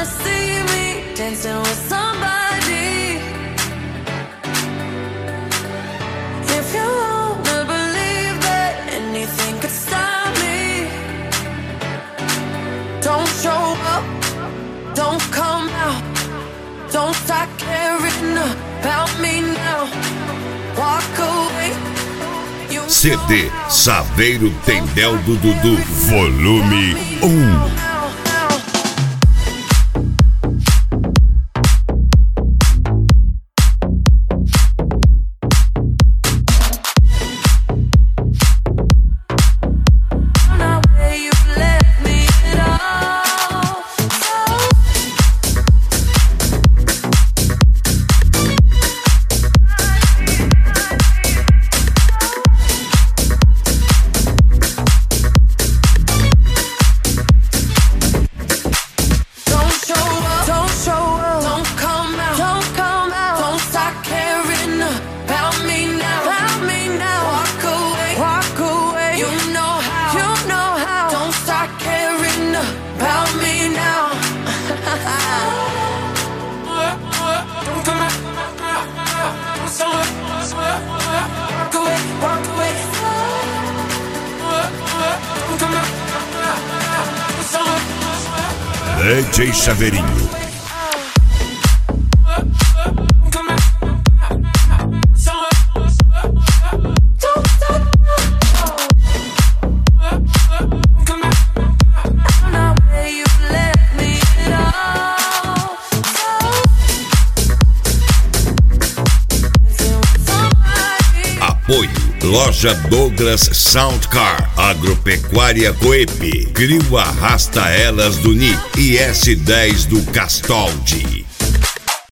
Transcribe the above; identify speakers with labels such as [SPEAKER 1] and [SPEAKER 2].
[SPEAKER 1] wanna see me dancing with somebody. If you wanna believe that anything could stop me, don't show up, don't come out, don't start caring about me now. Walk away.
[SPEAKER 2] CD Saveiro Tendel do Dudu, volume 1. DJ Saveirinho. Apoio Loja Douglas Sound Car, Agropecuária Coep, Grill Arrasta Elas do Ni e S10 do Castoldi.